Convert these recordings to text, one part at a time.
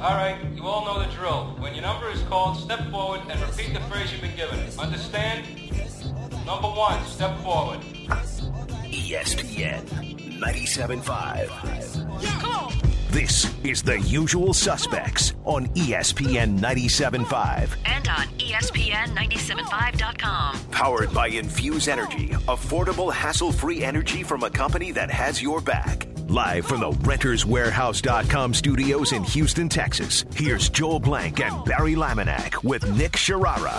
All right, you all know the drill. When your number is called, step forward and repeat the phrase you've been given. Understand? Number 1, step forward. ESPN 97.5. Come on. This is The Usual Suspects on ESPN 97.5. And on ESPN975.com. Powered by Infuse Energy, affordable, hassle-free energy from a company that has your back. Live from the RentersWarehouse.com studios in Houston, Texas, here's Joel Blank and Barry Laminack with Nick Sharara.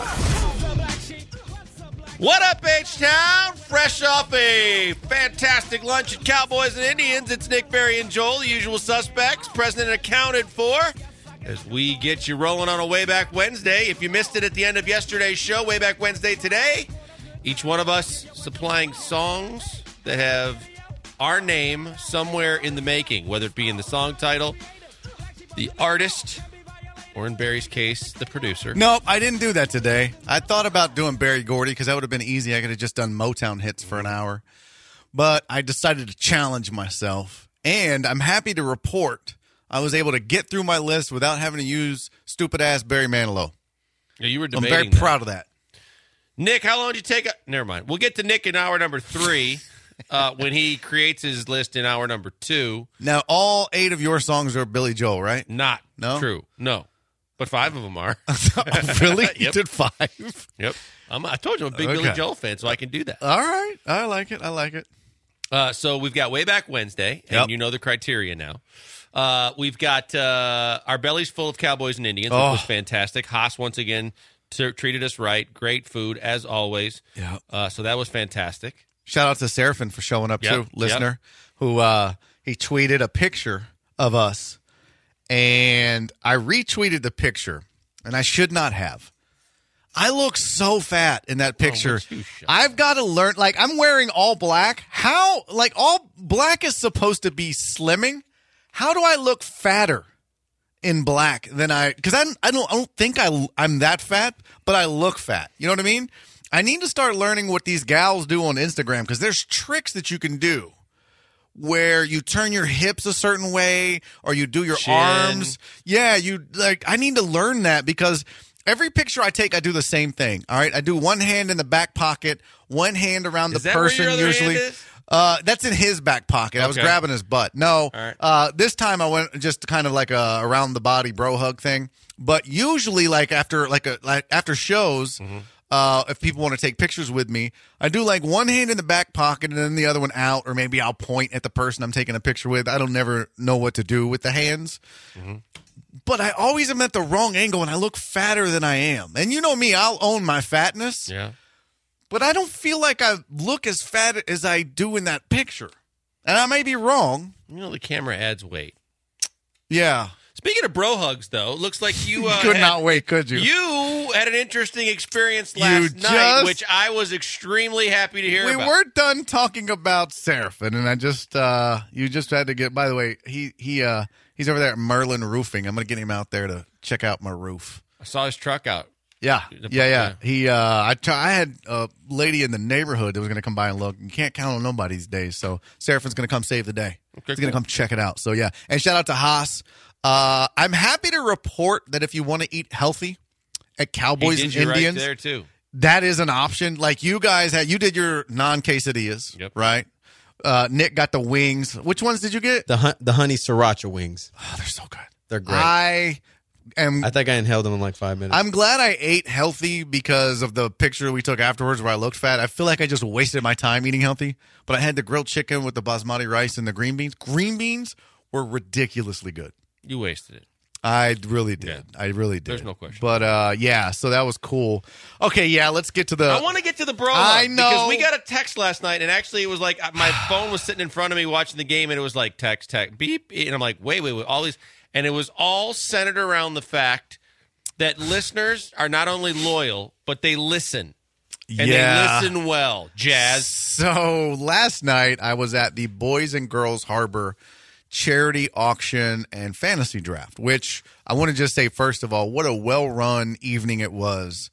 What up, H-Town? Fresh off a fantastic lunch at Cowboys and Indians, it's Nick, Barry, and Joel, the usual suspects, present and accounted for, as we get you rolling on a Way Back Wednesday. If you missed it at the end of yesterday's show, Way Back Wednesday today, each one of us supplying songs that have our name somewhere in the making, whether it be in the song title, the artist, or in Barry's case, the producer. Nope, I didn't do that today. I thought about doing Berry Gordy because that would have been easy. I could have just done Motown hits for an hour. But I decided to challenge myself. And I'm happy to report I was able to get through my list without having to use stupid-ass Barry Manilow. Yeah, you were I'm debating very proud of that. Nick, how long did you take? Never mind. We'll get to Nick in hour number 3 when he creates his list in hour number 2. Now, all 8 of your songs are Billy Joel, right? Not No? true. No. But 5 of them are. Oh, really? You Yep. did 5? Yep. I told you I'm a big Billy Joel fan, so I can do that. All right. I like it. So we've got Way Back Wednesday, and Yep. you know the criteria now. We've got our bellies full of Cowboys and Indians, which was fantastic. Haas, once again, treated us right. Great food, as always. Yeah. So that was fantastic. Shout out to Seraphin for showing up, Yep, too, listener, who he tweeted a picture of us, and I retweeted the picture, and I should not have. I look so fat in that picture. I've got to learn, like, I'm wearing all black. How, like, all black is supposed to be slimming. How do I look fatter in black than because I don't think I'm that fat, but I look fat. You know what I mean? I need to start learning what these gals do on Instagram because there's tricks that you can do where you turn your hips a certain way or you do your arms. Yeah, I need to learn that because every picture I take, I do the same thing. All right, I do one hand in the back pocket, one hand around the person where your other usually. hand is? That's in his back pocket. I was Okay. grabbing his butt. No, All right. this time I went just kind of like a around the body bro hug thing. But usually, after shows, if people want to take pictures with me, I do like one hand in the back pocket and then the other one out, or maybe I'll point at the person I'm taking a picture with. I don't never know what to do with the hands. But I always am at the wrong angle and I look fatter than I am. And you know me, I'll own my fatness. Yeah. But I don't feel like I look as fat as I do in that picture. And I may be wrong. You know, the camera adds weight. Yeah. Speaking of bro hugs, though, it looks like you could not wait, could you? You had an interesting experience last night, which I was extremely happy to hear about. We weren't done talking about Seraphin, and I just you just had to get. By the way, he's over there at Merlin Roofing. I'm going to get him out there to check out my roof. I saw his truck out. Yeah. I had a lady in the neighborhood that was going to come by and look. You can't count on nobody these days, so Seraphin's going to come save the day. He's going to come check it out. So yeah, and shout out to Haas. I'm happy to report that if you want to eat healthy at Cowboys and Indians, right there too. That is an option. Like you guys you did your non-quesadillas, right? Nick got the wings. Which ones did you get? The honey sriracha wings. Oh, they're so good. They're great. I think I inhaled them in like 5 minutes. I'm glad I ate healthy because of the picture we took afterwards where I looked fat. I feel like I just wasted my time eating healthy. But I had the grilled chicken with the basmati rice and the green beans. Green beans were ridiculously good. You wasted it. I really did. Yeah. I really did. There's no question. But, yeah, so that was cool. Okay, yeah, let's get to the... I want to get to the bro I hug, know. because we got a text last night, and actually it was like my phone was sitting in front of me watching the game, and it was like text, beep, and I'm like, wait, all these... And it was all centered around the fact that listeners are not only loyal, but they listen. And they listen well. Jazz. So last night I was at the Boys and Girls Harbor charity auction and fantasy draft, which I want to just say, first of all, what a well-run evening it was.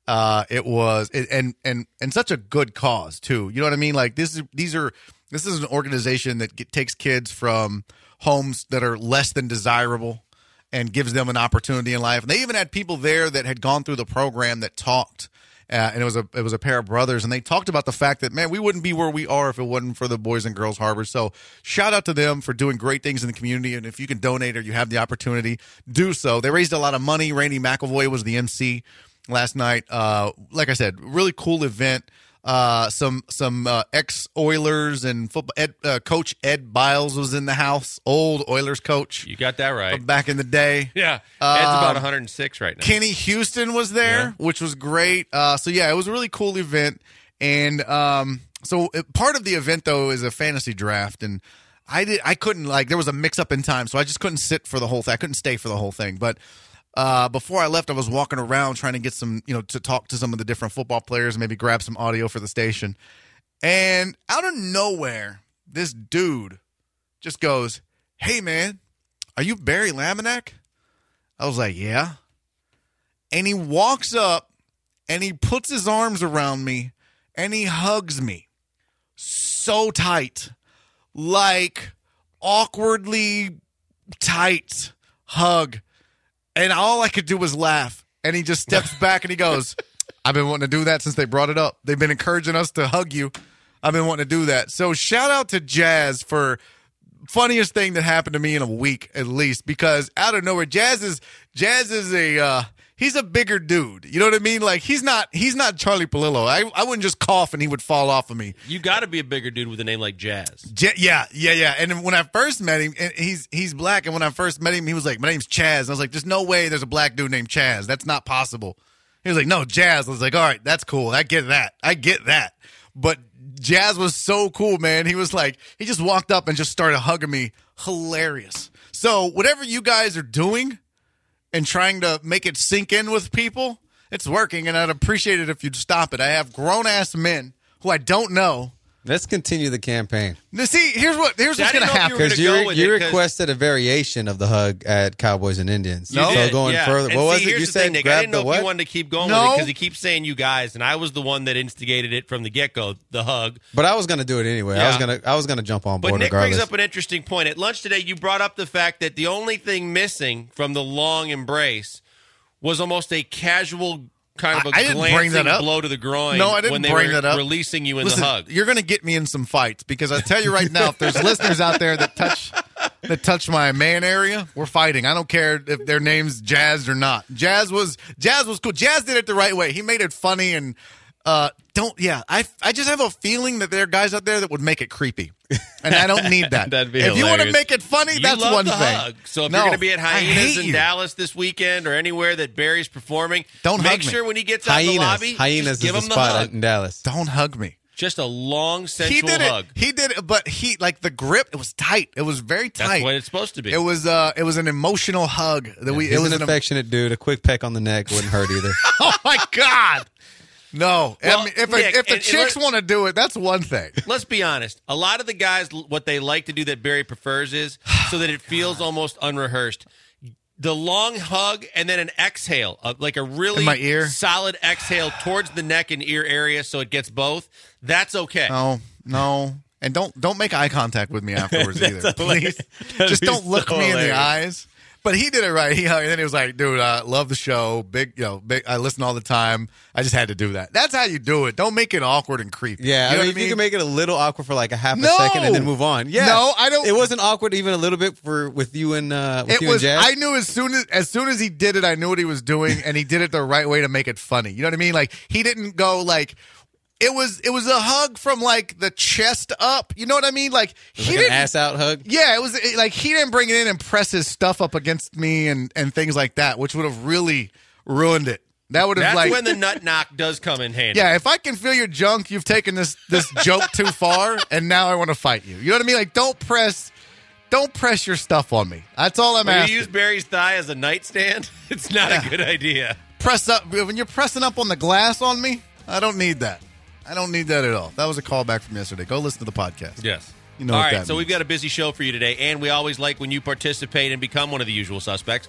And such a good cause too. You know what I mean? Like this is an organization that takes kids from homes that are less than desirable and gives them an opportunity in life. And they even had people there that had gone through the program that talked. And it was a pair of brothers, and they talked about the fact that, man, we wouldn't be where we are if it wasn't for the Boys and Girls Harbor. So shout out to them for doing great things in the community, and if you can donate or you have the opportunity, do so. They raised a lot of money. Randy McElvoy was the MC last night. Like I said, really cool event. Some ex-Oilers and football. Coach Ed Biles was in the house, old Oilers coach. You got that right. From back in the day. Yeah. Ed's about 106 right now. Kenny Houston was there, which was great. So, yeah, it was a really cool event. And so part of the event, though, is a fantasy draft. And I couldn't, there was a mix-up in time, so I just couldn't sit for the whole thing. I couldn't stay for the whole thing. But before I left, I was walking around trying to get some, to talk to some of the different football players, maybe grab some audio for the station. And out of nowhere, this dude just goes, "Hey, man, are you Barry Laminack?" I was like, "Yeah." And he walks up and he puts his arms around me and he hugs me so tight, like awkwardly tight hug. And all I could do was laugh. And he just steps back and he goes, "I've been wanting to do that since they brought it up. They've been encouraging us to hug you. I've been wanting to do that." So shout out to Jazz for funniest thing that happened to me in a week, at least, because out of nowhere, Jazz is he's a bigger dude. You know what I mean? Like he's not Charlie Palillo. I wouldn't just cough and he would fall off of me. You got to be a bigger dude with a name like Jazz. Yeah. And when I first met him, and he's black, and when I first met him, he was like, "My name's Chaz." And I was like, "There's no way there's a black dude named Chaz. That's not possible." He was like, "No, Jazz." I was like, "All right, that's cool. I get that. But Jazz was so cool, man. He was like, he just walked up and just started hugging me. Hilarious. So whatever you guys are doing and trying to make it sink in with people, it's working, and I'd appreciate it if you'd stop it. I have grown-ass men who I don't know. Let's continue the campaign. Now, see, here's what's going to happen. Because you requested a variation of the hug at Cowboys and Indians. No. So going further, and what was it? You said said Nick, grab I didn't know the what? if you wanted to keep going with it because he keeps saying "you guys," and I was the one that instigated it from the get-go, the hug. But I was going to do it anyway. Yeah. I was gonna jump on board. But Nick regardless. brings up an interesting point. At lunch today, you brought up the fact that the only thing missing from the long embrace was almost a casual kind of a glancing blow to the groin. No, I didn't bring that up. Releasing you in Listen, the hug. You're going to get me in some fights because I tell you right now, if there's listeners out there that touch my man area, we're fighting. I don't care if their name's Jazz or not. Jazz was cool. Jazz did it the right way. He made it funny and I just have a feeling that there are guys out there that would make it creepy. And I don't need that. That'd be if hilarious. you want to make it funny, You that's love one the thing. hug. So if you're going to be at I Hyenas hate in you. Dallas this weekend or anywhere that Barry's performing, Don't make hug me. sure when he gets out of the lobby, Hyenas just give is him the the spot hug. in Dallas. Don't hug me. Just a long, sensual He did hug. it. He did it, but the grip, it was tight. It was very tight. That's what it's supposed to be. It was an emotional hug. He's an affectionate dude. A quick peck on the neck wouldn't hurt either. Oh my God. No. Well, I mean, if Nick, the chicks want to do it, that's one thing. Let's be honest. A lot of the guys, what they like to do that Barry prefers is so that it feels almost unrehearsed. The long hug and then an exhale, like a really in my ear? solid exhale towards the neck and ear area so it gets both. That's okay. No. And don't make eye contact with me afterwards either. Please. Just don't look me in the eyes. But he did it right. He hugged, and then he was like, "Dude, I love the show. Big. I listen all the time. I just had to do that." That's how you do it. Don't make it awkward and creepy. Yeah, you know I mean, what if you can make it a little awkward for like a half a No! second and then move on. Yeah, No, I don't. It wasn't awkward even a little bit with you and It was. Jazz. I knew as soon as he did it, I knew what he was doing, and he did it the right way to make it funny. You know what I mean? Like he didn't go like. It was a hug from like the chest up. You know what I mean? Like he like didn't an ass out hug. Yeah, it was like he didn't bring it in and press his stuff up against me and things like that, which would have really ruined it. That would have That's when the nut knock does come in handy. Yeah, if I can feel your junk, you've taken this joke too far, and now I want to fight you. You know what I mean? Like don't press your stuff on me. That's all I'm When asking. you use Barry's thigh as a nightstand, it's not a good idea. Press up when you're pressing up on the glass on me. I don't need that. I don't need that at all. That was a callback from yesterday. Go listen to the podcast. Yes. You know all what right, that so means. we've got a busy show for you today, and we always like when you participate and become one of the usual suspects.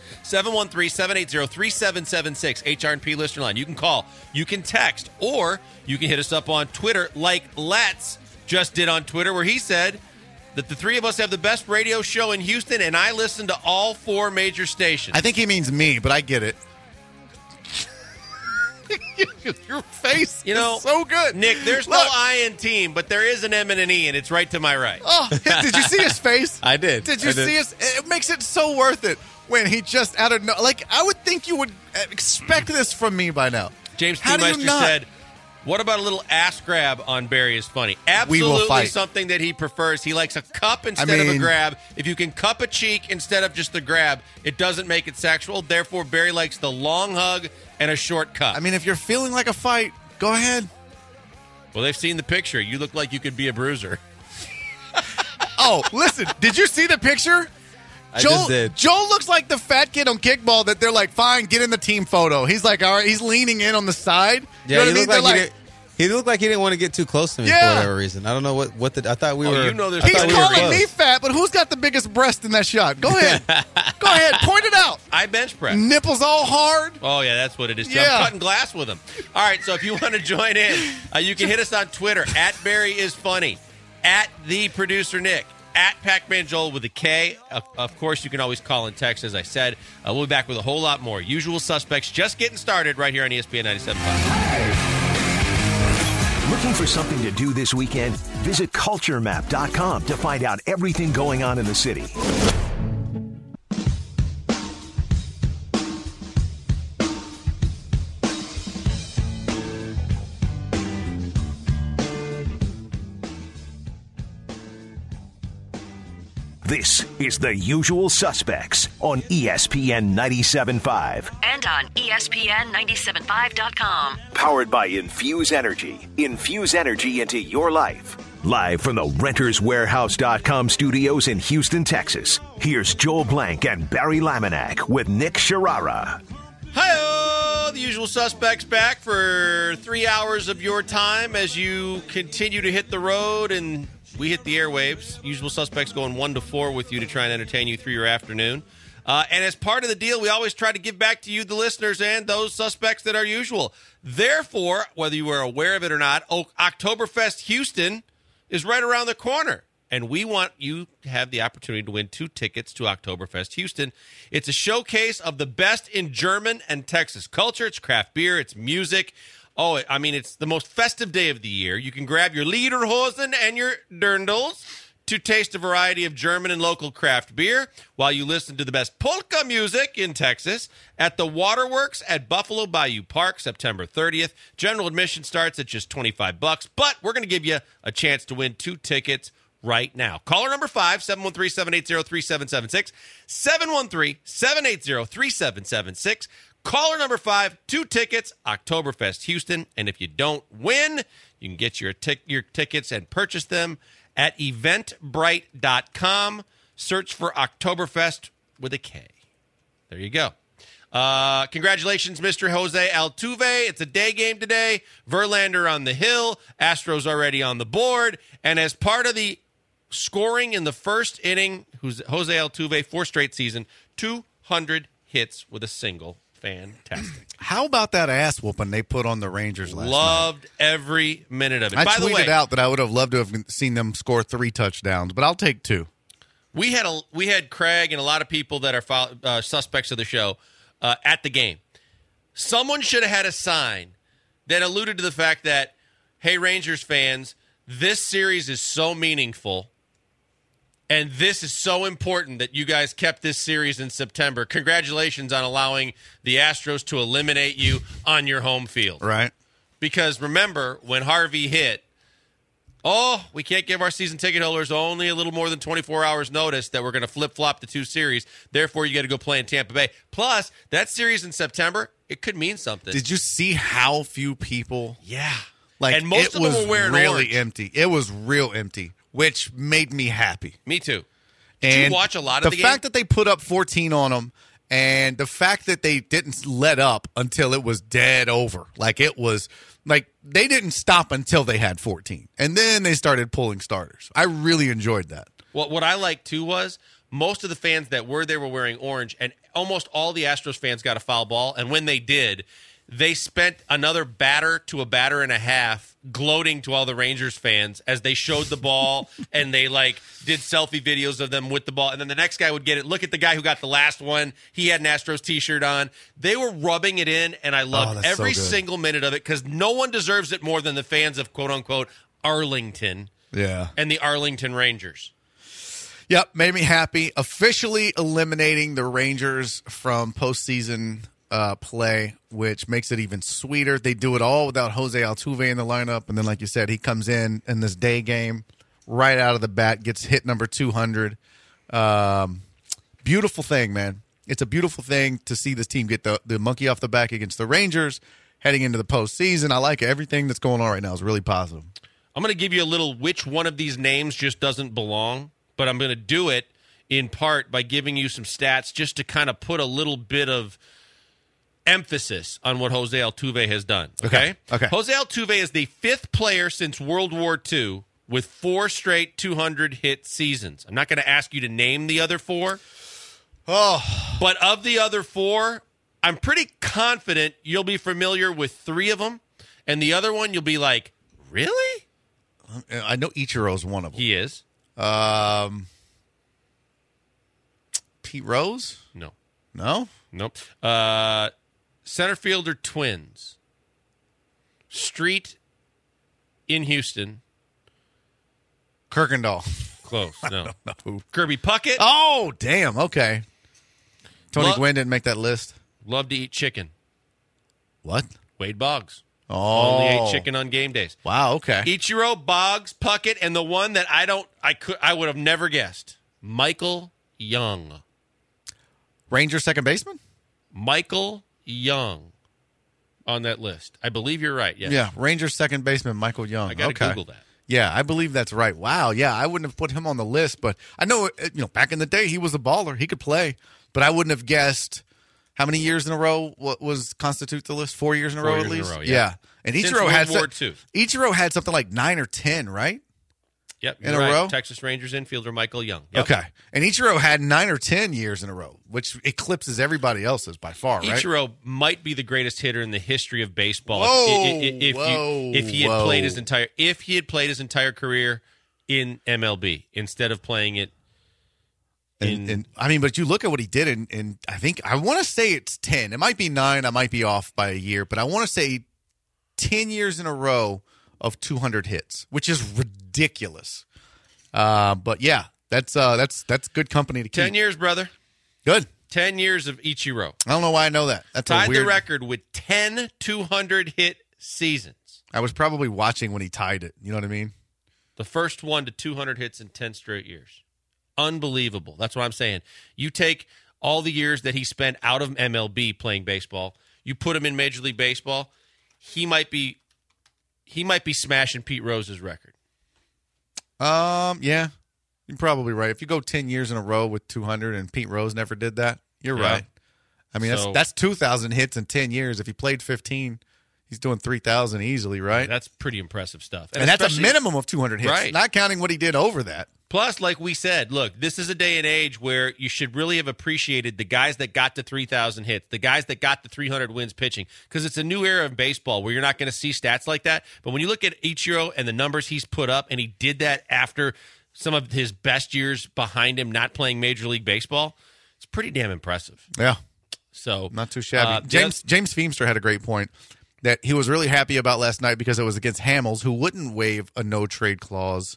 713-780-3776, HR&P listener line. You can call, you can text, or you can hit us up on Twitter like Let's just did on Twitter, where he said, that the three of us have the best radio show in Houston, and I listen to all 4 major stations. I think he means me, but I get it. Your face is so good. Nick, there's no I in team, but there is an M and an E, and it's right to my right. Oh, did you see his face? I did. Did you see his? It makes it so worth it when he just out of I would think you would expect this from me by now. James How do you Teameister not? said, what about a little ass grab on Barry is funny? We will Absolutely fight. something that he prefers. He likes a cup instead of a grab. If you can cup a cheek instead of just the grab, it doesn't make it sexual. Therefore, Barry likes the long hug and a short cup. I mean, if you're feeling like a fight, go ahead. Well, they've seen the picture. You look like you could be a bruiser. Oh, listen, did you see the picture? I just did. Joe looks like the fat kid on kickball that they're like, fine, get in the team photo. He's like, all right, he's leaning in on the side. You know Yeah, what I mean? They're like, he looked like he didn't want to get too close to me Yeah. for whatever reason. I don't know what I thought we were. You know there's I he's thought we were calling close. me fat, but who's got the biggest breast in that shot? Go ahead. Go ahead. Point it out. I bench press. Nipples all hard. Oh, yeah, that's what it is. Yeah. I'm cutting glass with him. All right, so if you want to join in, you can hit us on Twitter, @BarryIsFunny, @TheProducerNick, @Pac-Man Joel with a K. Of course, you can always call and text, as I said. We'll be back with a whole lot more. Usual Suspects just getting started right here on ESPN 97.5. Looking for something to do this weekend? Visit culturemap.com to find out everything going on in the city. This is The Usual Suspects on ESPN 97.5. And on ESPN975.com. Powered by Infuse Energy. Infuse energy into your life. Live from the renterswarehouse.com studios in Houston, Texas. Here's Joel Blank and Barry Laminack with Nick Sharara. Hi-oh! The Usual Suspects back for 3 hours of your time as you continue to hit the road and we hit the airwaves. Usual Suspects going 1 to 4 with you to try and entertain you through your afternoon. And as part of the deal, we always try to give back to you, the listeners, and those suspects that are usual. Therefore, whether you were aware of it or not, Oktoberfest Houston is right around the corner. And we want you to have the opportunity to win 2 tickets to Oktoberfest Houston. It's a showcase of the best in German and Texas culture. It's craft beer. It's music. Oh, I mean, it's the most festive day of the year. You can grab your Lederhosen and your Dirndls to taste a variety of German and local craft beer while you listen to the best polka music in Texas at the Waterworks at Buffalo Bayou Park, September 30th. General admission starts at just $25, but we're going to give you a chance to win 2 tickets right now. Caller number 5, 713-780-3776, 713-780-3776. Caller number 5, 2 tickets, Oktoberfest Houston. And if you don't win, you can get your tickets and purchase them at eventbrite.com. Search for Oktoberfest with a K. There you go. Congratulations, Mr. Jose Altuve. It's a day game today. Verlander on the hill. Astros already on the board. And as part of the scoring in the first inning, who's Jose Altuve, 4 straight season, 200 hits with a single. Fantastic. How about that ass whooping they put on the Rangers last Loved every minute of it. night? By I the tweeted way, out that I would have loved to have seen them score 3 touchdowns, but I'll take 2. we had Craig and a lot of people that are suspects of the show at the game. Someone should have had a sign that alluded to the fact that, hey, Rangers fans, this series is so meaningful and this is so important that you guys kept this series in September. Congratulations on allowing the Astros to eliminate you on your home field. Right. Because remember, when Harvey hit, we can't give our season ticket holders only a little more than 24 hours notice that we're going to flip-flop the 2 series. Therefore, you got to go play in Tampa Bay. Plus, that series in September, it could mean something. Did you see how few people? Yeah. Like, and most of them were wearing really orange. empty. It was real empty, which made me happy. Me too. Did you watch a lot of the game? The fact that they put up 14 on them, and the fact that they didn't let up until it was dead over. Like, it was like they didn't stop until they had 14. And then they started pulling starters. I really enjoyed that. What I liked, too, was most of the fans that were there were wearing orange, and almost all the Astros fans got a foul ball. And when they did, they spent another batter to a batter and a half gloating to all the Rangers fans as they showed the ball and they did selfie videos of them with the ball. And then the next guy would get it. Look at the guy who got the last one. He had an Astros t-shirt on. They were rubbing it in, and I loved every single minute of it because no one deserves it more than the fans of quote unquote Arlington. Yeah. And the Arlington Rangers. Yep, made me happy. Officially eliminating the Rangers from postseason play, which makes it even sweeter. They do it all without Jose Altuve in the lineup, and then, like you said, he comes in this day game right out of the bat, gets hit number 200. Beautiful thing, man. It's a beautiful thing to see this team get the monkey off the back against the Rangers heading into the postseason. I like it. Everything that's going on right now is really positive. I'm going to give you a little which one of these names just doesn't belong, but I'm going to do it in part by giving you some stats just to kind of put a little bit of emphasis on what Jose Altuve has done. Okay. Jose Altuve is the 5th player since World War II with 4 straight 200-hit seasons. I'm not going to ask you to name the other 4. But of the other 4, I'm pretty confident you'll be familiar with 3 of them, and the other one you'll be like, really? I know Ichiro's one of them. He is. Pete Rose? No. No? Nope. Center fielder Twins. Street in Houston. Kirkendall. Close. No. No. Kirby Puckett. Oh, damn. Okay. Tony Gwynn didn't make that list. Love to eat chicken. What? Wade Boggs. Oh. Only ate chicken on game days. Wow, okay. Ichiro, Boggs, Puckett, and the one that I would have never guessed. Michael Young. Ranger second baseman? Michael Young on that list. I believe you're right. Yes. Yeah, Ranger second baseman Michael Young. I got to Google that. Yeah, I believe that's right. Wow, yeah, I wouldn't have put him on the list, but I know, back in the day he was a baller. He could play, but I wouldn't have guessed how many years in a row constitute the list? 4 years in a row at least? Yeah. And Since Ichiro had World War II. Ichiro had something like 9 or 10, right? Yep, in a row? Texas Rangers infielder Michael Young. Yep. Okay. And Ichiro had 9 or 10 years in a row, which eclipses everybody else's by far, right? Ichiro might be the greatest hitter in the history of baseball. If he had played his entire career in MLB instead of playing it but you look at what he did, and I want to say it's 10. It might be 9. I might be off by a year, but I want to say 10 years in a row of 200 hits, which is ridiculous. But yeah, that's good company to keep. 10 years, brother. Good. 10 years of Ichiro. I don't know why I know that. That's tied the record with 10 200-hit seasons. I was probably watching when he tied it. You know what I mean? The first one to 200 hits in 10 straight years. Unbelievable. That's what I'm saying. You take all the years that he spent out of MLB playing baseball, you put him in Major League Baseball, he might be smashing Pete Rose's record. Yeah, you're probably right. If you go 10 years in a row with 200 and Pete Rose never did that, you're right. I mean, that's 2,000 hits in 10 years. If he played 15, he's doing 3,000 easily, right? That's pretty impressive stuff. And that's a minimum of 200 hits, right? Not counting what he did over that. Plus, like we said, look, this is a day and age where you should really have appreciated the guys that got to 3,000 hits, the guys that got to 300 wins pitching, because it's a new era of baseball where you're not going to see stats like that. But when you look at Ichiro and the numbers he's put up, and he did that after some of his best years behind him not playing Major League Baseball, it's pretty damn impressive. Yeah. So not too shabby. James Feemster had a great point that he was really happy about last night because it was against Hamels, who wouldn't waive a no-trade clause.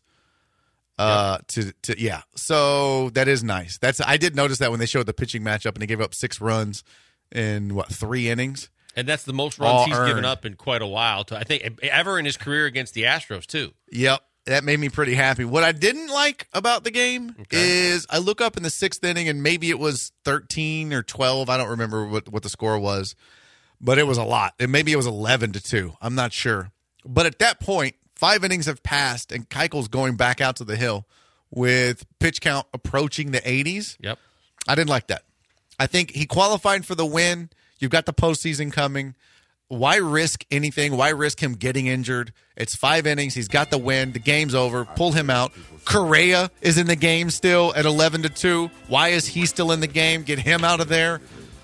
So that is nice. I did notice that when they showed the pitching matchup and he gave up 6 runs in 3 innings, and that's the most runs he's given up in quite a while. I think ever in his career against the Astros too. Yep, that made me pretty happy. What I didn't like about the game is I look up in the 6th inning and maybe it was 13 or 12. I don't remember what the score was, but it was a lot. And maybe it was 11-2. I'm not sure. But at that point, 5 innings have passed, and Keuchel's going back out to the hill with pitch count approaching the 80s. Yep. I didn't like that. I think he qualified for the win. You've got the postseason coming. Why risk anything? Why risk him getting injured? It's 5 innings. He's got the win. The game's over. Pull him out. Correa is in the game still at 11-2. Why is he still in the game? Get him out of there.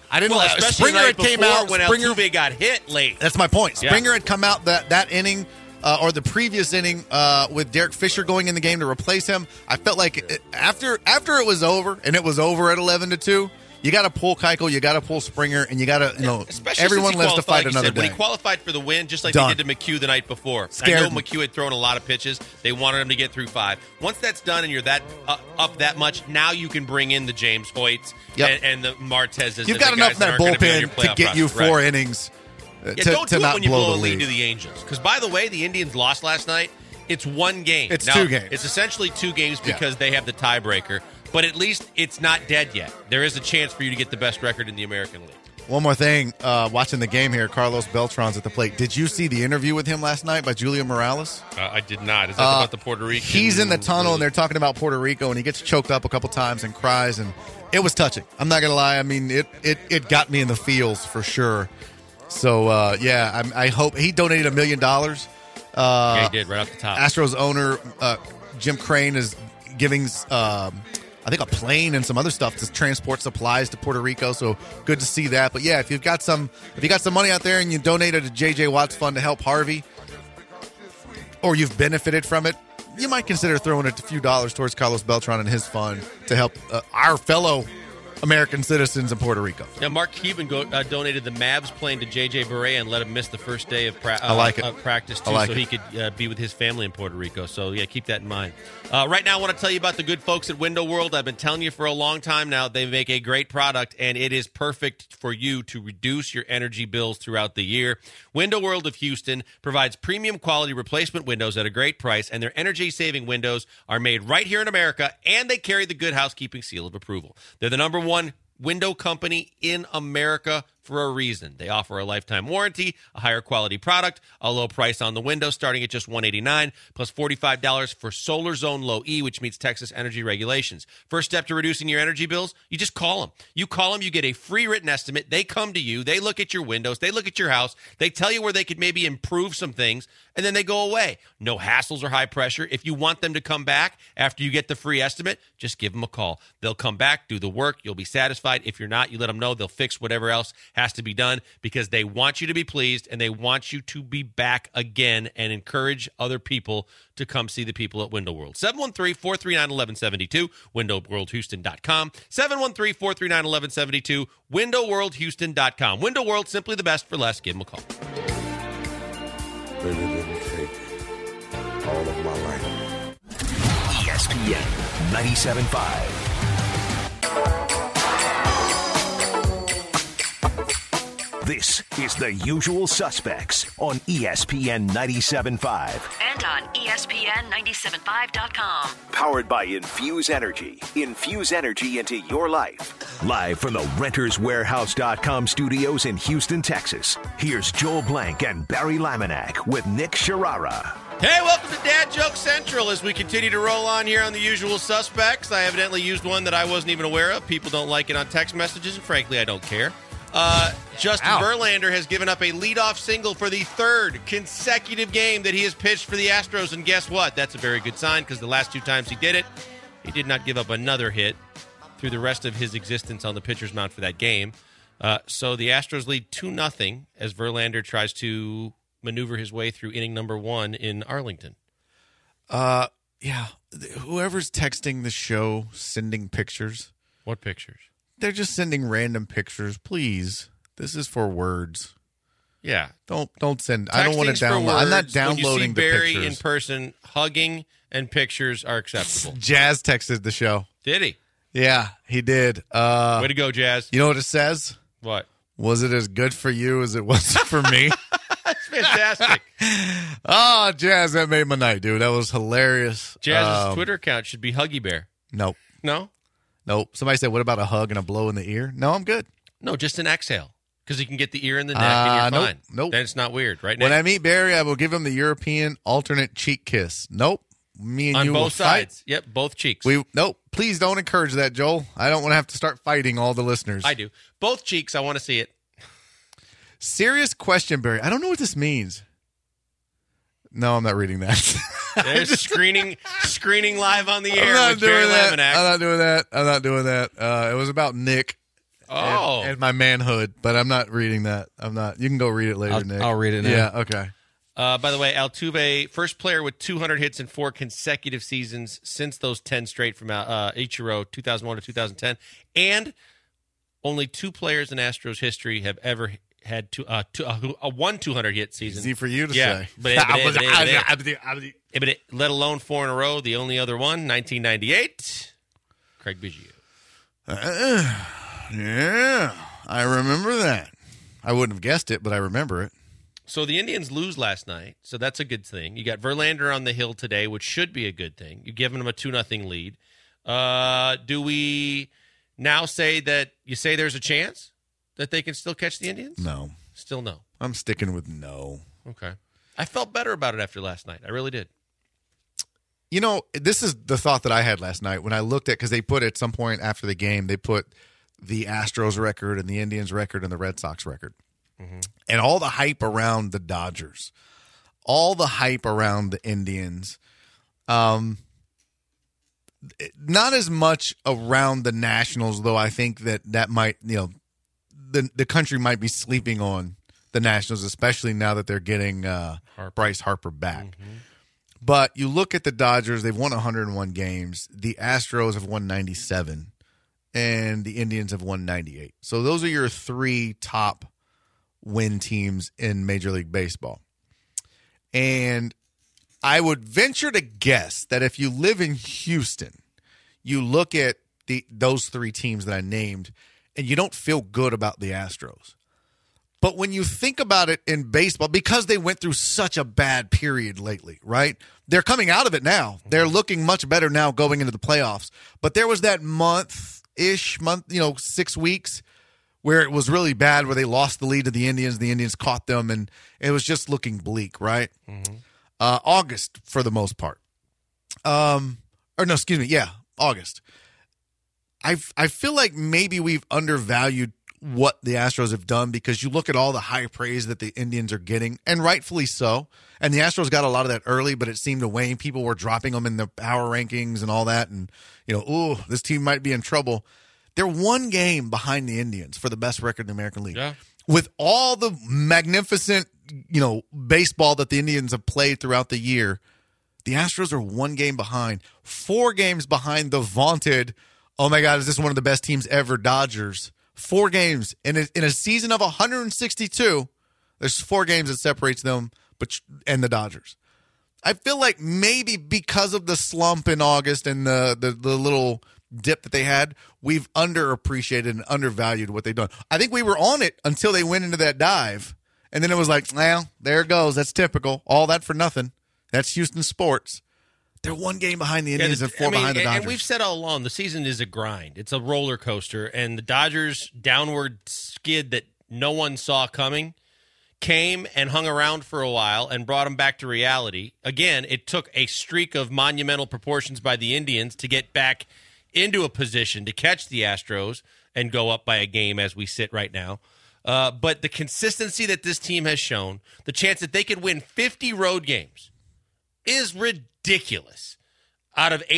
I didn't. Well, know especially Springer the night had came before out when Springer, Altuve got hit late. That's my point. Yeah. Springer had come out that inning. Or the previous inning with Derek Fisher going in the game to replace him. I felt like after it was over, and it was over at 11-2, you got to pull Keuchel, you got to pull Springer, and you got to, Especially everyone since he lives to fight like another day. When he qualified for the win, just like Done. they did to McHugh the night before. Scared I know me. McHugh had thrown a lot of pitches. They wanted him to get through 5. Once that's done and you're that up that much, now you can bring in the James Hoyts and the Martezes. You've got enough in that bullpen to get you 4 innings. Yeah, to don't do not it when you blow blow a the lead lead to the Angels. Because, by the way, the Indians lost last night. It's 1 game. It's now, 2 games. It's essentially 2 games because they have the tiebreaker. But at least it's not dead yet. There is a chance for you to get the best record in the American League. One more thing, watching the game here, Carlos Beltran's at the plate. Did you see the interview with him last night by Julio Morales? I did not. Is that about the Puerto Rican? He's in the tunnel, and they're talking about Puerto Rico, and he gets choked up a couple times and cries, and it was touching. I'm not going to lie. I mean, it got me in the feels for sure. So, I hope he donated $1 million. Yeah, he did, right off the top. Astros owner Jim Crane is giving, I think, a plane and some other stuff to transport supplies to Puerto Rico. So good to see that. But yeah, if you got some money out there and you donated to J.J. Watt's fund to help Harvey, or you've benefited from it, you might consider throwing a few dollars towards Carlos Beltran and his fund to help our fellow American citizens in Puerto Rico. Now, Mark Cuban donated the Mavs plane to J.J. Barea and let him miss the first day of practice, too, so he could be with his family in Puerto Rico. So, yeah, keep that in mind. Right now, I want to tell you about the good folks at Window World. I've been telling you for a long time now, they make a great product, and it is perfect for you to reduce your energy bills throughout the year. Window World of Houston provides premium quality replacement windows at a great price, and their energy-saving windows are made right here in America, and they carry the Good Housekeeping seal of approval. They're the number one window company in America for a reason. They offer a lifetime warranty, a higher quality product, a low price on the window starting at just $189, plus $45 for Solar Zone Low E, which meets Texas energy regulations. First step to reducing your energy bills, you just call them. You call them, you get a free written estimate. They come to you, they look at your windows, they look at your house, they tell you where they could maybe improve some things, and then they go away. No hassles or high pressure. If you want them to come back after you get the free estimate, just give them a call. They'll come back, do the work, you'll be satisfied. If you're not, you let them know. They'll fix whatever else has to be done because they want you to be pleased and they want you to be back again and encourage other people to come see the people at Window World. 713-439-1172, windowworldhouston.com. 713-439-1172, windowworldhouston.com. Window World, simply the best for less. Give them a call. But it didn't take all of my life. ESPN 97.5. This is The Usual Suspects on ESPN 97.5. And on ESPN975.com. Powered by Infuse Energy. Infuse energy into your life. Live from the RentersWarehouse.com studios in Houston, Texas. Here's Joel Blank and Barry Laminack with Nick Sharara. Hey, welcome to Dad Joke Central as we continue to roll on here on The Usual Suspects. I evidently used one that I wasn't even aware of. People don't like it on text messages, and frankly, I don't care. Justin Verlander has given up a leadoff single for the 3rd consecutive game that he has pitched for the Astros, and guess what? That's a very good sign because the last 2 times he did it, he did not give up another hit through the rest of his existence on the pitcher's mound for that game. So the Astros lead 2-0 as Verlander tries to maneuver his way through inning number 1 in Arlington. Yeah. Whoever's texting the show, sending pictures. What pictures? They're just sending random pictures. Please. This is for words. Yeah. Don't send. I don't want to download. I'm not downloading when you see the Barry pictures. in person, hugging and pictures are acceptable. Jazz texted the show. Did he? Yeah, he did. Way to go, Jazz. You know what it says? What? Was it as good for you as it was for me? That's fantastic. Oh, Jazz, that made my night, dude. That was hilarious. Jazz's Twitter account should be Huggy Bear. Nope. No? Nope. Somebody said, what about a hug and a blow in the ear? No, I'm good. No, just an exhale. Because you can get the ear in the neck and you're fine. Nope. Then it's not weird, right, Nick? When I meet Barry, I will give him the European alternate cheek kiss. Nope. Me and on you will both fight. sides. Yep, both cheeks. Nope. Please don't encourage that, Joel. I don't want to have to start fighting all the listeners. I do. Both cheeks. I want to see it. Serious question, Barry. I don't know what this means. No, I'm not reading that. There's screening live on the air I'm with Barry Laminack. I'm not doing that. It was about Nick Oh. and my manhood, but I'm not reading that. I'm not. You can go read it later, Nick. I'll read it now. Yeah, okay. By the way, Altuve, first player with 200 hits in 4 consecutive seasons since those 10 straight from Ichiro, 2001 to 2010. And only 2 players in Astros history have ever had a 1 200-hit season. Easy for you to Yeah, say. but let alone 4 in a row. The only other one, 1998, Craig Biggio. Yeah, I remember that. I wouldn't have guessed it, but I remember it. So the Indians lose last night, so that's a good thing. You got Verlander on the hill today, which should be a good thing. You're giving them a 2-0 lead. Do we now say that you say there's a chance that they can still catch the Indians? No. Still no. I'm sticking with no. Okay. I felt better about it after last night. I really did. You know, this is the thought that I had last night when I looked at, because they put at some point after the game, they put the Astros record and the Indians record and the Red Sox record. Mm-hmm. And all the hype around the Dodgers, all the hype around the Indians, not as much around the Nationals, though I think that might, the country might be sleeping on the Nationals, especially now that they're getting Bryce Harper back. Mm-hmm. But you look at the Dodgers, they've won 101 games. The Astros have won 97, and the Indians have won 98. So those are your 3 top win teams in Major League Baseball. And I would venture to guess that if you live in Houston, you look at those 3 teams that I named, and you don't feel good about the Astros. But when you think about it in baseball, because they went through such a bad period lately, right? They're coming out of it now. They're looking much better now going into the playoffs. But there was that month, 6 weeks where it was really bad, where they lost the lead to the Indians. The Indians caught them, and it was just looking bleak, right? Mm-hmm. August, for the most part. August. I feel like maybe we've undervalued what the Astros have done, because you look at all the high praise that the Indians are getting, and rightfully so. And the Astros got a lot of that early, but it seemed to wane. People were dropping them in the power rankings and all that, and this team might be in trouble. They're 1 game behind the Indians for the best record in the American League. Yeah. With all the magnificent, baseball that the Indians have played throughout the year, the Astros are 1 game behind, 4 games behind the vaunted, oh my God, is this one of the best teams ever, Dodgers. 4 games. In a season of 162, there's 4 games that separates them and the Dodgers. I feel like maybe because of the slump in August and the little dip that they had, we've underappreciated and undervalued what they've done. I think we were on it until they went into that dive, and then it was like, well, there it goes. That's typical. All that for nothing. That's Houston sports. They're 1 game behind the Indians and 4 behind the Dodgers. And we've said all along, the season is a grind. It's a roller coaster, and the Dodgers' downward skid that no one saw coming came and hung around for a while and brought them back to reality. Again, it took a streak of monumental proportions by the Indians to get back into a position to catch the Astros and go up by a game as we sit right now. But the consistency that this team has shown, the chance that they could win 50 road games, is ridiculous. Out of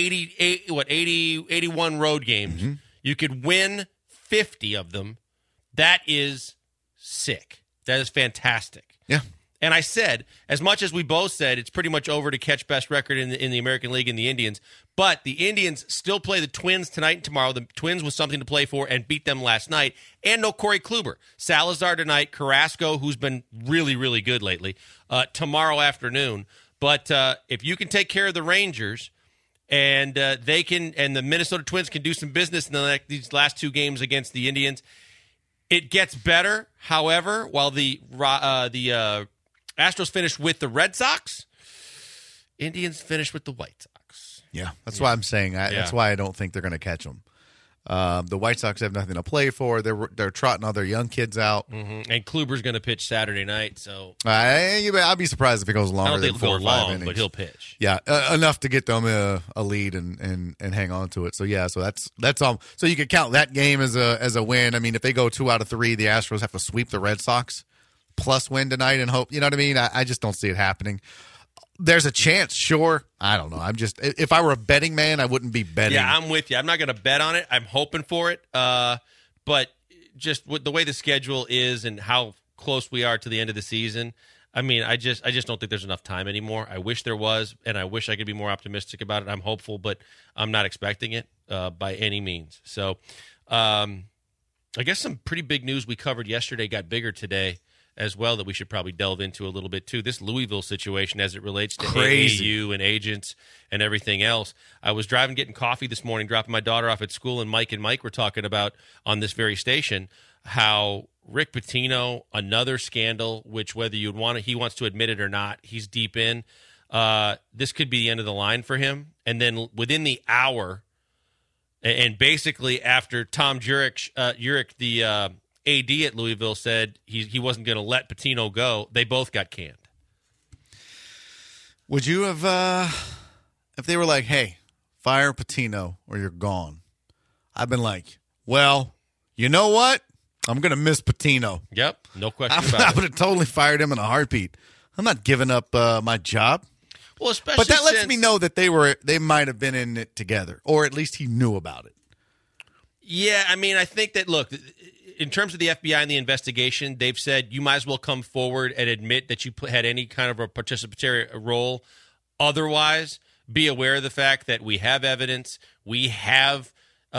81 road games, you could win 50 of them. That is sick. That is fantastic. Yeah. And I said, as much as we both said, it's pretty much over to catch best record in the American League and the Indians, but the Indians still play the Twins tonight and tomorrow. The Twins was something to play for and beat them last night. And no Corey Kluber. Salazar tonight, Carrasco, who's been really, really good lately, tomorrow afternoon. But if you can take care of the Rangers, and they can, and the Minnesota Twins can do some business in these last 2 games against the Indians, it gets better. However, while the Astros finished with the Red Sox, Indians finished with the White Sox. Yeah, that's why I'm saying. That's why I don't think they're going to catch them. The White Sox have nothing to play for. They're trotting all their young kids out. Mm-hmm. And Kluber's going to pitch Saturday night, so I'd be surprised if it goes longer than 4 or 5 innings. But he'll pitch. Yeah, enough to get them a lead and hang on to it. So yeah, so that's all. So you could count that game as a win. I mean, if they go 2 out of 3, the Astros have to sweep the Red Sox plus win tonight and hope. You know what I mean? I just don't see it happening. There's a chance, sure. I don't know. If I were a betting man, I wouldn't be betting. Yeah, I'm with you. I'm not going to bet on it. I'm hoping for it. But just with the way the schedule is and how close we are to the end of the season, I mean, I just don't think there's enough time anymore. I wish there was, and I wish I could be more optimistic about it. I'm hopeful, but I'm not expecting it by any means. So I guess some pretty big news we covered yesterday got bigger today as well that we should probably delve into a little bit too. This Louisville situation as it relates to AAU and agents and everything else. I was driving, getting coffee this morning, dropping my daughter off at school, and Mike were talking about on this very station how Rick Pitino, another scandal, which whether he wants to admit it or not, he's deep in. This could be the end of the line for him. And then within the hour, and basically after Tom Jurek, the AD at Louisville, said he wasn't going to let Pitino go, they both got canned. Would you have, if they were like, hey, fire Pitino or you're gone? I've been like, well, you know what? I'm going to miss Pitino. Yep, no question about it. I would have totally fired him in a heartbeat. I'm not giving up my job. Well, especially but that lets me know that they might have been in it together, or at least he knew about it. Yeah, I mean, I think that, look, in terms of the FBI and the investigation, they've said you might as well come forward and admit that you had any kind of a participatory role. Otherwise, be aware of the fact that we have evidence. We have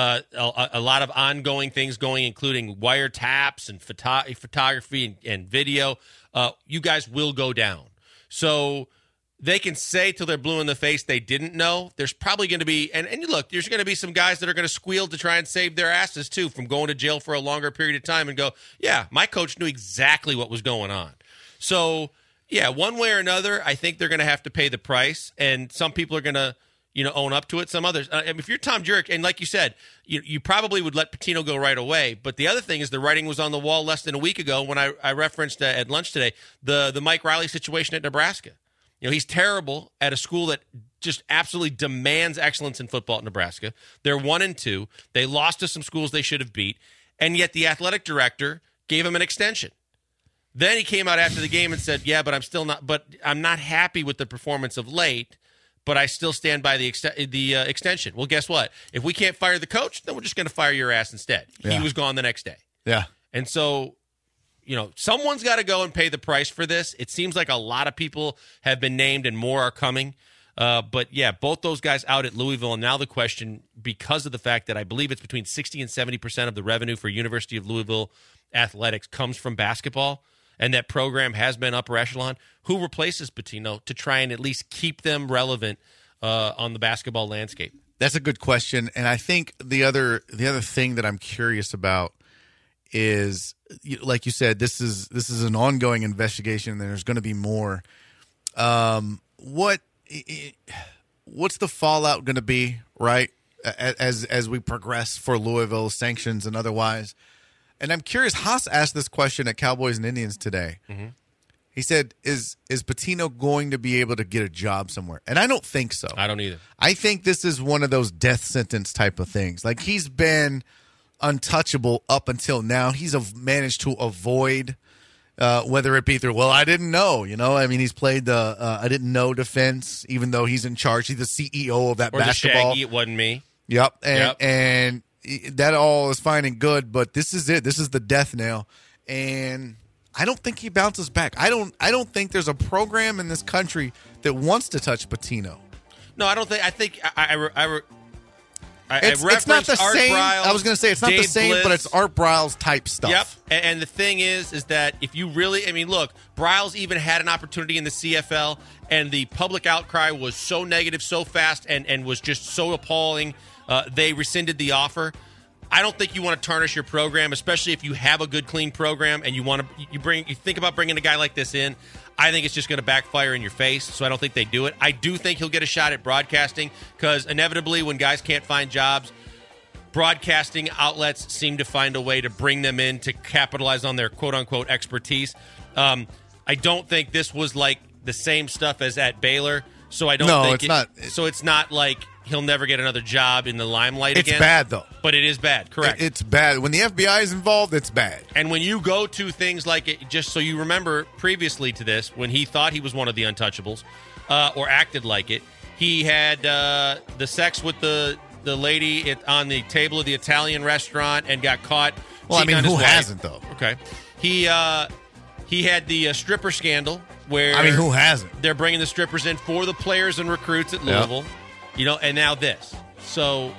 a lot of ongoing things going, including wiretaps and photography and video. You guys will go down. So they can say till they're blue in the face they didn't know. There's probably going to be, and look, there's going to be some guys that are going to squeal to try and save their asses, too, from going to jail for a longer period of time and go, yeah, my coach knew exactly what was going on. So, yeah, one way or another, I think they're going to have to pay the price, and some people are going to own up to it. Some others. If you're Tom Jurek, and like you said, you probably would let Pitino go right away. But the other thing is the writing was on the wall less than a week ago when I referenced at lunch today the Mike Riley situation at Nebraska. He's terrible at a school that just absolutely demands excellence in football at Nebraska. They're 1-2. They lost to some schools they should have beat, and yet the athletic director gave him an extension. Then he came out after the game and said, "Yeah, but I'm not happy with the performance of late. But I still stand by the extension." Well, guess what? If we can't fire the coach, then we're just going to fire your ass instead. Yeah. He was gone the next day. Yeah. And so, someone's got to go and pay the price for this. It seems like a lot of people have been named and more are coming. But, yeah, both those guys out at Louisville. And now the question, because of the fact that I believe it's between 60 and 70% of the revenue for University of Louisville athletics comes from basketball, and that program has been upper echelon, who replaces Pitino to try and at least keep them relevant on the basketball landscape? That's a good question, and I think the other thing that I'm curious about is, like you said, this is an ongoing investigation, and there's going to be more. What's the fallout going to be, right, as we progress for Louisville, sanctions and otherwise? And I'm curious, Haas asked this question at Cowboys and Indians today. Mm-hmm. He said, is Pitino going to be able to get a job somewhere? And I don't think so. I don't either. I think this is one of those death sentence type of things. Like, he's been untouchable up until now. He's managed to avoid, whether it be through, well, I didn't know. I mean, he's played the I didn't know defense, even though he's in charge. He's the CEO of that basketball. Or the Shaggy, it wasn't me. Yep. And that all is fine and good, but this is it. This is the death knell, and I don't think he bounces back. I don't think there's a program in this country that wants to touch Pitino. No, I don't think. I think it's not the Art same. Briles, I was going to say it's not Dave the same, Bliss. but it's Art Briles type stuff. Yep. And the thing is that if you really, look, Briles even had an opportunity in the CFL, and the public outcry was so negative so fast and was just so appalling. They rescinded the offer. I don't think you want to tarnish your program, especially if you have a good, clean program and you think about bringing a guy like this in. I think it's just going to backfire in your face, so I don't think they do it. I do think he'll get a shot at broadcasting because inevitably when guys can't find jobs, broadcasting outlets seem to find a way to bring them in to capitalize on their quote-unquote expertise. I don't think this was like the same stuff as at Baylor, so I don't think it's not. So it's not like he'll never get another job in the limelight again. It's bad, though. But it is bad, correct. It's bad. When the FBI is involved, it's bad. And when you go to things like it, just so you remember previously to this, when he thought he was one of the untouchables or acted like it, he had the sex with the lady on the table of the Italian restaurant and got caught Well, I cheating mean, on his who wife. hasn't, though? Okay. He had the stripper scandal where I mean, who hasn't? they're bringing the strippers in for the players and recruits at Louisville. And now this. So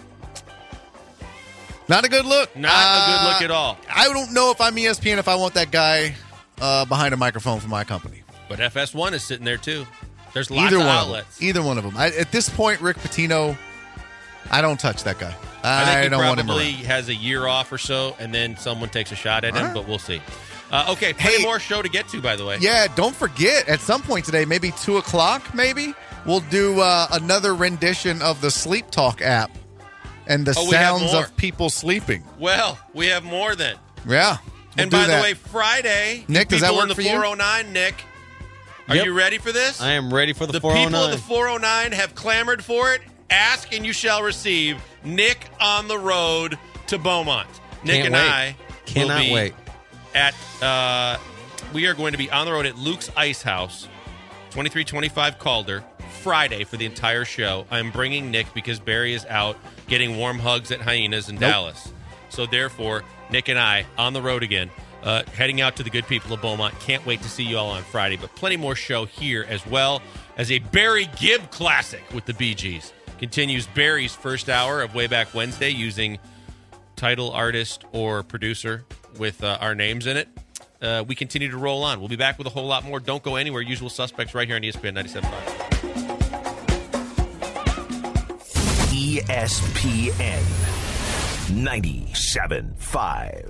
Not a good look. not a good look at all. I don't know if I'm ESPN if I want that guy behind a microphone for my company. But FS1 is sitting there too. There's lots of outlets. Either one of them. At this point, Rick Pitino, I don't touch that guy. I think he don't want him probably around. has a year off or so, and then someone takes a shot at him, but we'll see. Okay, plenty Hey. more show to get to, by the way. Yeah, don't forget, at some point today, maybe 2 o'clock, we'll do another rendition of the Sleep Talk app and the Oh, we have sounds more. of people sleeping. Well, we have more then. Yeah. we'll And do by that. the way, Friday, Nick, does that people work in the for you? 409, Nick, are Yep. you ready for this? I am ready for the The 409. people of the 409 have clamored for it. Ask and you shall receive. Nick on the road to Beaumont. Nick Can't and wait. I Cannot will be wait. at. We are going to be on the road at Luke's Ice House, 2325 Calder, Friday for the entire show. I'm bringing Nick because Barry is out getting warm hugs at Hyenas in Dallas. So therefore, Nick and I on the road again. Heading out to the good people of Beaumont. Can't wait to see you all on Friday. But plenty more show here as well as a Barry Gibb classic with the Bee Gees. Continues Barry's first hour of Way Back Wednesday using title, artist, or producer with our names in it. We continue to roll on. We'll be back with a whole lot more. Don't go anywhere. Usual Suspects right here on ESPN 97.5. ESPN 97.5.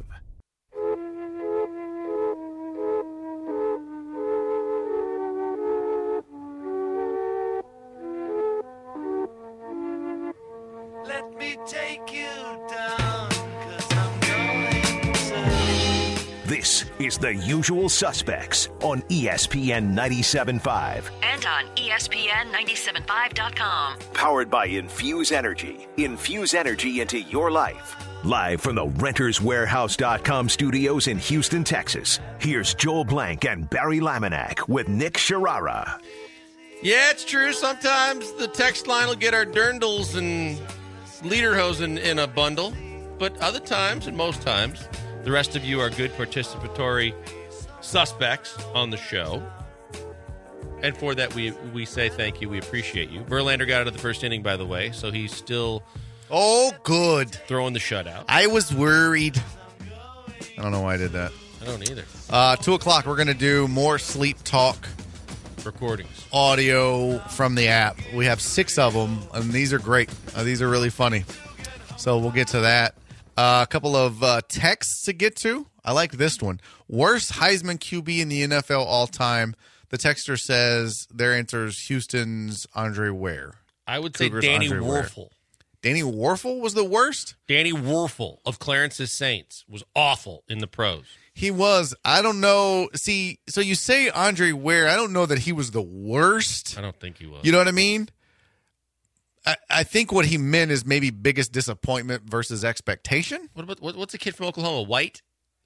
Let me take you down, 'cause I'm going to. This is The Usual Suspects on ESPN 97.5. And on ESPN975.com. Powered by Infuse Energy. Infuse energy into your life. Live from the RentersWarehouse.com studios in Houston, Texas. Here's Joel Blank and Barry Laminack with Nick Sharara. Yeah, it's true. Sometimes the text line will get our dirndls and lederhosen in a bundle. But other times, and most times, the rest of you are good participatory suspects on the show. And for that, we say thank you. We appreciate you. Verlander got out of the first inning, by the way, so he's still Oh, good. throwing the shutout. I was worried. I don't know why I did that. I don't either. 2 o'clock, we're going to do more Sleep Talk Recordings. audio from the app. We have 6 of them, and these are great. These are really funny. So we'll get to that. A couple of texts to get to. I like this one. Worst Heisman QB in the NFL all time. The texter says their answer is Houston's Andre Ware. I would say Cougars' Danny Andre Ware. Werfel. Danny Werfel was the worst? Danny Werfel of Clarence's Saints was awful in the pros. He was. I don't know. See, so you say Andre Ware. I don't know that he was the worst. I don't think he was. You know what I mean? I think what he meant is maybe biggest disappointment versus expectation. What about what's the kid from Oklahoma? White?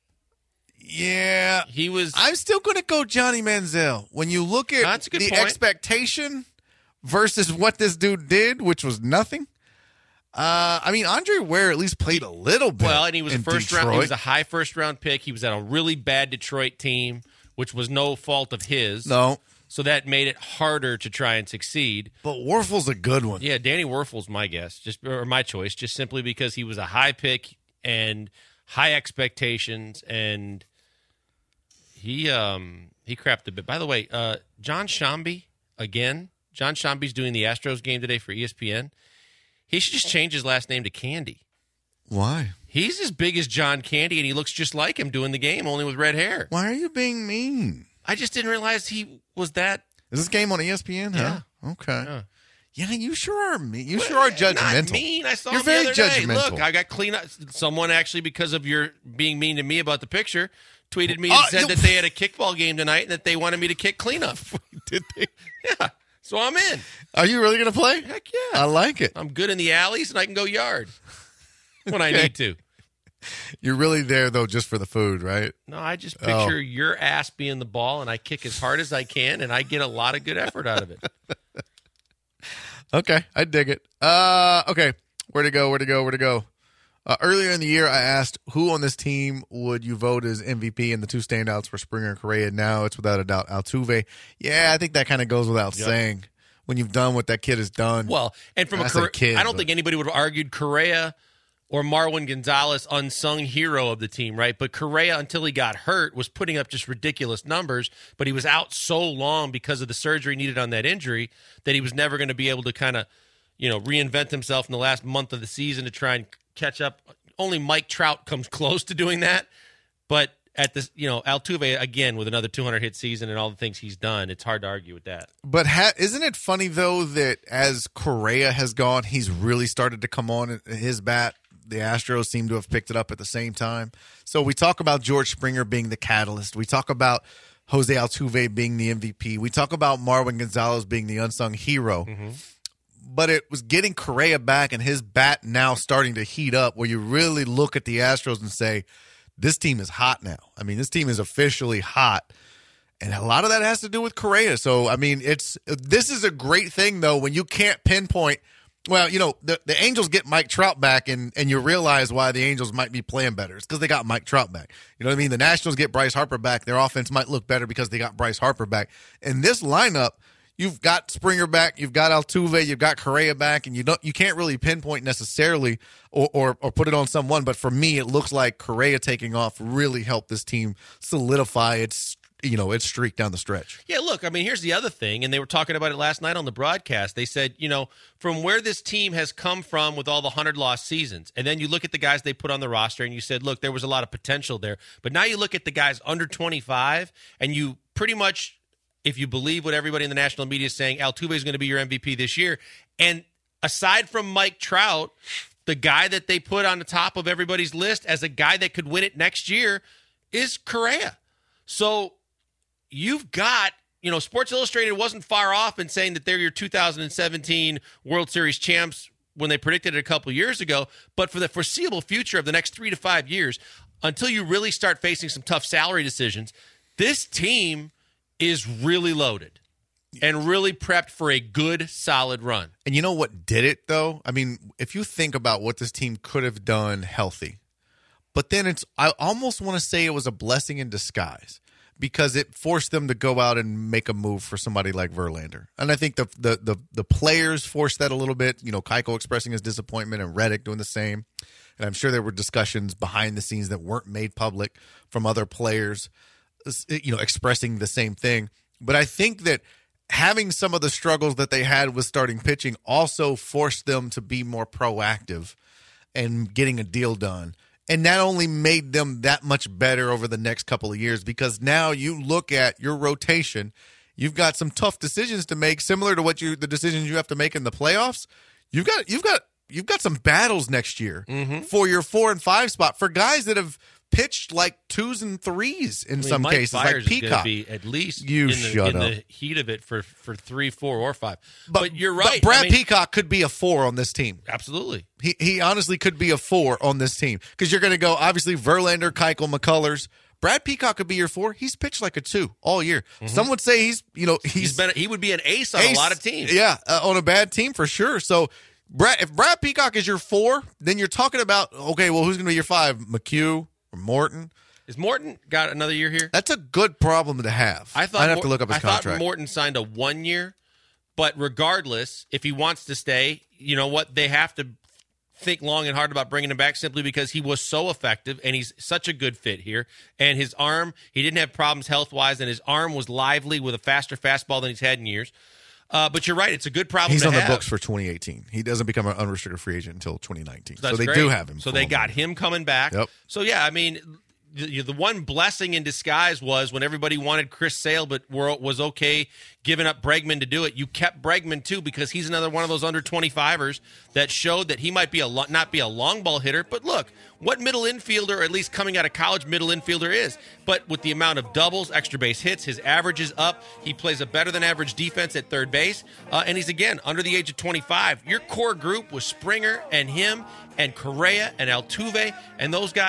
Yeah. He was. I'm still going to go Johnny Manziel. When you look at That's a good the point. expectation versus what this dude did, which was nothing. I mean, Andre Ware at least played a little bit. Well, and he was a in first Detroit. round. He was a high first round pick. He was at a really bad Detroit team, which was no fault of his. No, So that made it harder to try and succeed. but Werfel's a good one. Yeah, Danny Werfel's my guess, or my choice, just simply because he was a high pick and high expectations, and he crapped a bit. By the way, John Shambi again. John Shambi's doing the Astros game today for ESPN. He should just change his last name to Candy. Why? He's as big as John Candy, and he looks just like him doing the game, only with red hair. Why are you being mean? I just didn't realize he was that. Is this game on ESPN? Yeah. Huh? Okay. Yeah. Yeah, you sure are mean. You sure are judgmental. Not mean. I saw You're him very the other judgmental. day. Look, I got clean up. Someone actually, because of your being mean to me about the picture, tweeted me and said that they had a kickball game tonight and that they wanted me to kick cleanup. Did they? Yeah. So I'm in. Are you really going to play? Heck yeah. I like it. I'm good in the alleys and I can go yard when I need to. You're really there, though, just for the food, right? No, I just picture your ass being the ball and I kick as hard as I can and I get a lot of good effort out of it. Okay, I dig it. Okay, where to go? Earlier in the year, I asked who on this team would you vote as MVP, and the two standouts were Springer and Correa. Now it's without a doubt Altuve. Yeah, I think that kind of goes without saying when you've done what that kid has done. Well, and from I don't think anybody would have argued Correa or Marwin Gonzalez, unsung hero of the team, right? But Correa, until he got hurt, was putting up just ridiculous numbers, but he was out so long because of the surgery needed on that injury that he was never going to be able to kind of, reinvent himself in the last month of the season to try and catch up. Only Mike Trout comes close to doing that. But at this, Altuve, again, with another 200-hit season and all the things he's done, it's hard to argue with that. But isn't it funny, though, that as Correa has gone, he's really started to come on his bat? The Astros seem to have picked it up at the same time. So we talk about George Springer being the catalyst. We talk about Jose Altuve being the MVP. We talk about Marwin Gonzalez being the unsung hero. Mm-hmm. But it was getting Correa back and his bat now starting to heat up where you really look at the Astros and say, this team is hot now. I mean, this team is officially hot. And a lot of that has to do with Correa. So, I mean, this is a great thing, though, when you can't pinpoint. Well, the Angels get Mike Trout back, and you realize why the Angels might be playing better. It's because they got Mike Trout back. You know what I mean? The Nationals get Bryce Harper back. Their offense might look better because they got Bryce Harper back. In this lineup, you've got Springer back, you've got Altuve, you've got Correa back, and you can't really pinpoint necessarily or put it on someone. But for me, it looks like Correa taking off really helped this team solidify its streak down the stretch. Yeah, look, I mean, here's the other thing, and they were talking about it last night on the broadcast. They said, from where this team has come from with all the 100-loss seasons, and then you look at the guys they put on the roster, and you said, look, there was a lot of potential there. But now you look at the guys under 25, and you pretty much, if you believe what everybody in the national media is saying, Altuve is going to be your MVP this year. And aside from Mike Trout, the guy that they put on the top of everybody's list as a guy that could win it next year is Correa. So you've got, Sports Illustrated wasn't far off in saying that they're your 2017 World Series champs when they predicted it a couple years ago. But for the foreseeable future of the next 3 to 5 years, until you really start facing some tough salary decisions, this team is really loaded and really prepped for a good, solid run. And you know what did it, though? I mean, if you think about what this team could have done healthy, but then I almost want to say it was a blessing in disguise because it forced them to go out and make a move for somebody like Verlander. And I think the players forced that a little bit, Keuchel expressing his disappointment and Reddick doing the same. And I'm sure there were discussions behind the scenes that weren't made public from other players, expressing the same thing. But I think that having some of the struggles that they had with starting pitching also forced them to be more proactive and getting a deal done. And that only made them that much better over the next couple of years because now you look at your rotation, you've got some tough decisions to make, similar to the decisions you have to make in the playoffs. You've got some battles next year for your 4 and 5 spot for guys that have pitched like 2s and 3s in some Mike cases, Fiers like Peacock. Is be at least in the heat of it for 3, 4, or 5. But you're right. But Brad Peacock could be a 4 on this team. Absolutely. He honestly could be a 4 on this team because you're going to go, obviously, Verlander, Keuchel, McCullers. Brad Peacock could be your 4. He's pitched like a 2 all year. Mm-hmm. Some would say he would be an ace on a lot of teams. Yeah, on a bad team for sure. So if Brad Peacock is your 4, then you're talking about, okay, well, who's going to be your 5? McHugh or Morton? Is Morton got another year here? That's a good problem to have. I'd have to look up his contract. I thought Morton signed a 1 year, but regardless, if he wants to stay, you know what? They have to think long and hard about bringing him back simply because he was so effective and he's such a good fit here. And his arm, he didn't have problems health-wise, and his arm was lively with a faster fastball than he's had in years. But you're right. It's a good problem to have. He's on the books for 2018. He doesn't become an unrestricted free agent until 2019. So they great. do have him. So they got him coming back. Yep. So, yeah, I mean, the one blessing in disguise was when everybody wanted Chris Sale but was okay giving up Bregman to do it, you kept Bregman too because he's another one of those under 25ers that showed that he might be not be a long ball hitter. But look, what middle infielder, or at least coming out of college middle infielder is. But with the amount of doubles, extra base hits, his average is up. He plays a better than average defense at third base. And he's, again, under the age of 25. Your core group was Springer and him and Correa and Altuve and those guys.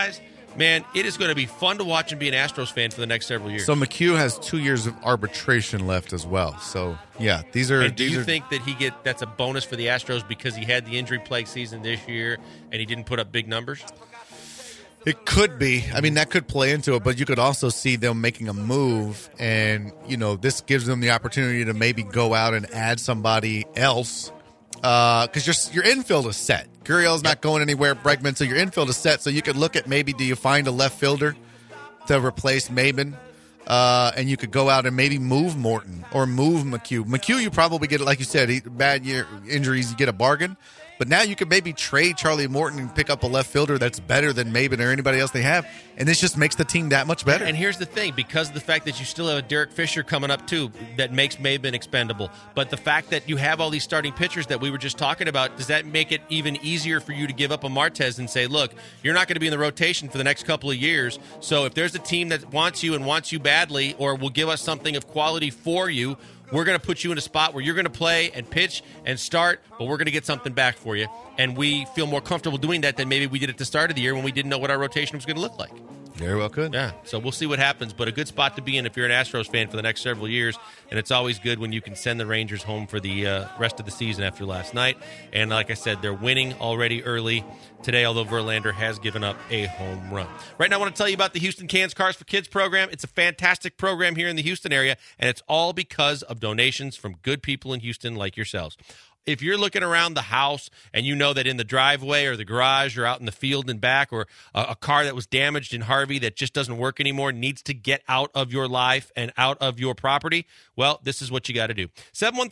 man, it is going to be fun to watch and be an Astros fan for the next several years. So McHugh has 2 years of arbitration left as well. So yeah, these are. And do you think that that's a bonus for the Astros because he had the injury plague season this year and he didn't put up big numbers? It could be. I mean, that could play into it, but you could also see them making a move, and this gives them the opportunity to maybe go out and add somebody else because your infield is set. Gurriel's not going anywhere, Bregman, so your infield is set. So you could look at maybe do you find a left fielder to replace Maben, and you could go out and maybe move Morton or move McHugh. McHugh, you probably get, like you said, bad injuries, you get a bargain. But now you could maybe trade Charlie Morton and pick up a left fielder that's better than Maben or anybody else they have. And this just makes the team that much better. And here's the thing, because of the fact that you still have a Derek Fisher coming up too, that makes Maben expendable. But the fact that you have all these starting pitchers that we were just talking about, does that make it even easier for you to give up a Martez and say, look, you're not going to be in the rotation for the next couple of years. So if there's a team that wants you and wants you badly or will give us something of quality for you, we're going to put you in a spot where you're going to play and pitch and start, but we're going to get something back for you. And we feel more comfortable doing that than maybe we did at the start of the year when we didn't know what our rotation was going to look like. Very well could. Yeah, so we'll see what happens, but a good spot to be in if you're an Astros fan for the next several years, and it's always good when you can send the Rangers home for the rest of the season after last night. And like I said, they're winning already early today, although Verlander has given up a home run. Right now, I want to tell you about the Houston Cans Cars for Kids program. It's a fantastic program here in the Houston area, and it's all because of donations from good people in Houston like yourselves. If you're looking around the house and you know that in the driveway or the garage or out in the field and back, or a car that was damaged in Harvey that just doesn't work anymore needs to get out of your life and out of your property, well, this is what you got to do.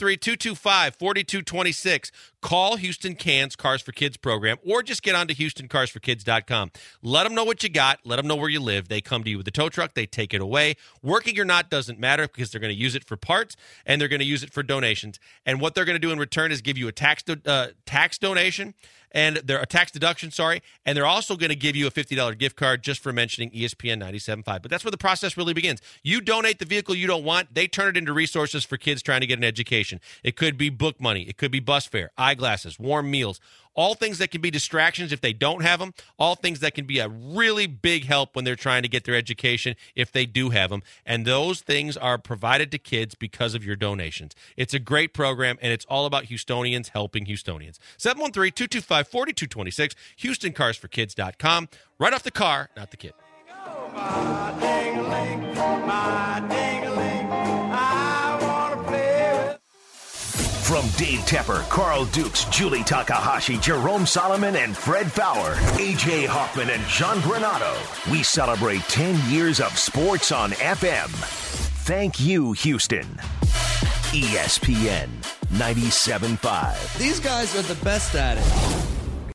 713-225-4226. Call Houston Cans Cars for Kids program, or just get onto HoustonCarsForKids.com. Let them know what you got. Let them know where you live. They come to you with a tow truck. They take it away. Working or not doesn't matter, because they're going to use it for parts and they're going to use it for donations. And what they're going to do in return is give you a tax donation, and they're a tax deduction, and they're also going to give you a $50 gift card just for mentioning ESPN 97.5. But that's where the process really begins. You donate the vehicle you don't want, they turn it into resources for kids trying to get an education. It could be book money, it could be bus fare, eyeglasses, warm meals, all things that can be distractions if they don't have them, all things that can be a really big help when they're trying to get their education if they do have them. And those things are provided to kids because of your donations. It's a great program, and it's all about Houstonians helping Houstonians. 713-225-4226, HoustonCarsForKids.com. Right off the car, not the kid. My ding-a-ling, my ding-a-ling, I wanna play with. From Dave Tepper, Carl Dukes, Julie Takahashi, Jerome Solomon, and Fred Fowler, A.J. Hoffman, and John Granado, we celebrate 10 years of sports on FM. Thank you, Houston. ESPN 97.5. These guys are the best at it.